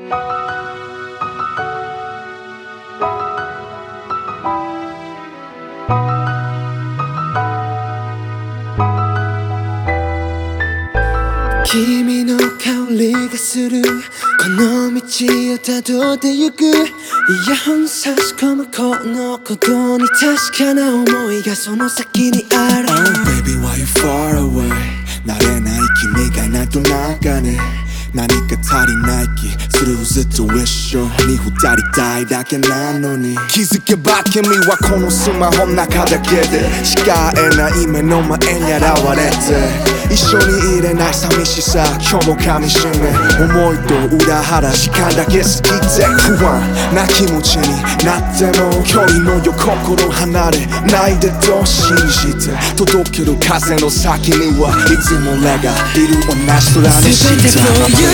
君の香りがするこの道をたどってゆくイヤホン差し込むこのことに確かな思いがその先にある Oh baby why you far away 慣れない君がいないとなんかね何か足りない気するずっと一緒に二人たいだけなのに気づけば君はこのスマホの中だけでしか会えない目の前に現れて一緒にいれない寂しさ今日も噛みしめ思いと裏腹時間だけ過ぎて不安な気持ちになっても距離のよ心離れないでと信じて届ける風の先にはいつも俺がいる同じ空にした答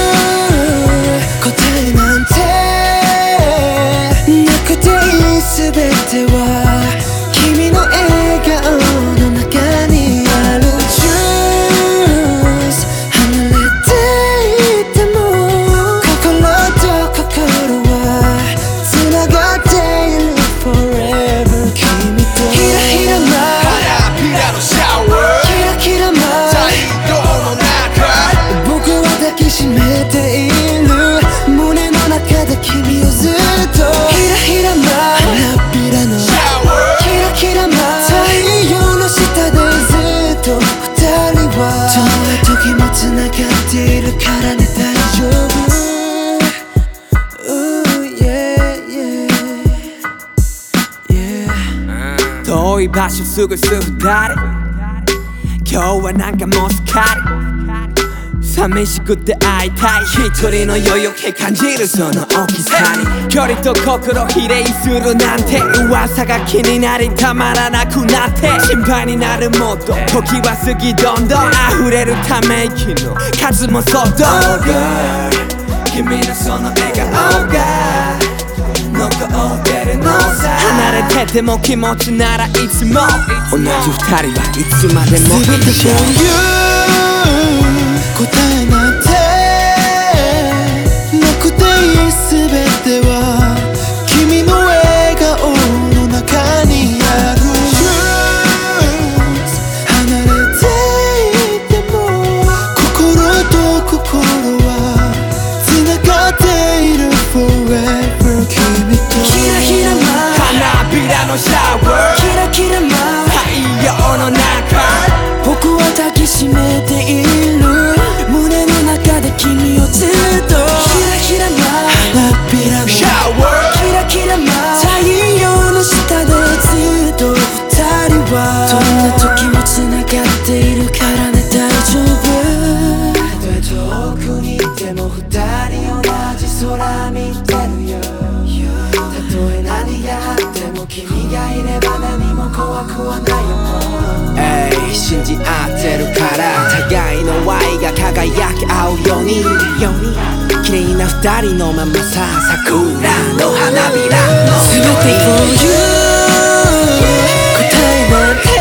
えなんてなくていい全ては君の笑顔の中にある Choose 離れていても心と心は繋がっている Forever 君とひらひら舞う花びらのシャワーキラキラ舞う太陽の中僕は抱きしめている胸の中で君をずっとひらひら舞う花びらのシャワーキラキラ舞う太陽の下でずっと二人はどんな時も繋がっているからね大丈夫 Ooh, yeah, yeah, yeah. 遠い場所過ごす二人今日はなんかもうすっかり寂しくて会いたい一人の余裕気感じるその大きさに距離と心比例するなんて噂が気になりたまらなくなって心配になるもっと時は過ぎどんどん溢れるため息の数もそっと Oh girl 君のその笑顔が残ってるのさ離れてても気持ちならいつも同じ二人はいつまでも一緒答えなんてなくていい全ては君の笑顔の中にある Choose 離れていても心と心は繋がっている Forever 君とひらひら舞う花びらのシャワーキラキラ舞う太陽の中僕は抱きしめている胸の中で君をずっとひらひら舞う花びらのシャワーキラキラ舞う太陽の下でずっと二人はどんな時も繋がっているからね大丈夫たとえ遠くにいても二人同じ空見てるよたとえ何があっても君がいれば何も怖くはないよ信じ合ってるから互いの愛が輝き合うように綺麗な二人のままさ桜の花びらの全て for you 答えなんて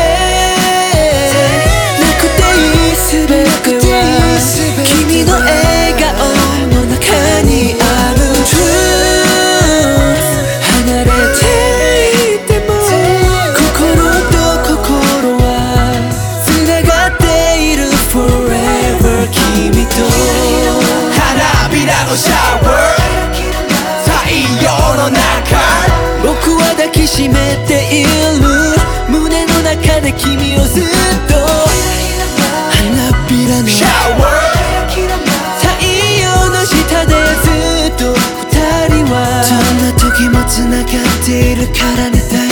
なくていい全ては君の笑顔の中にある Truth 離れていても心と心は繋がっている Forever 君と花びらのシャワー太陽の中僕は抱きしめている胸の中で君をずっと花びらのシャワー太陽の下でずっと二人はどんな時も繋がっているからね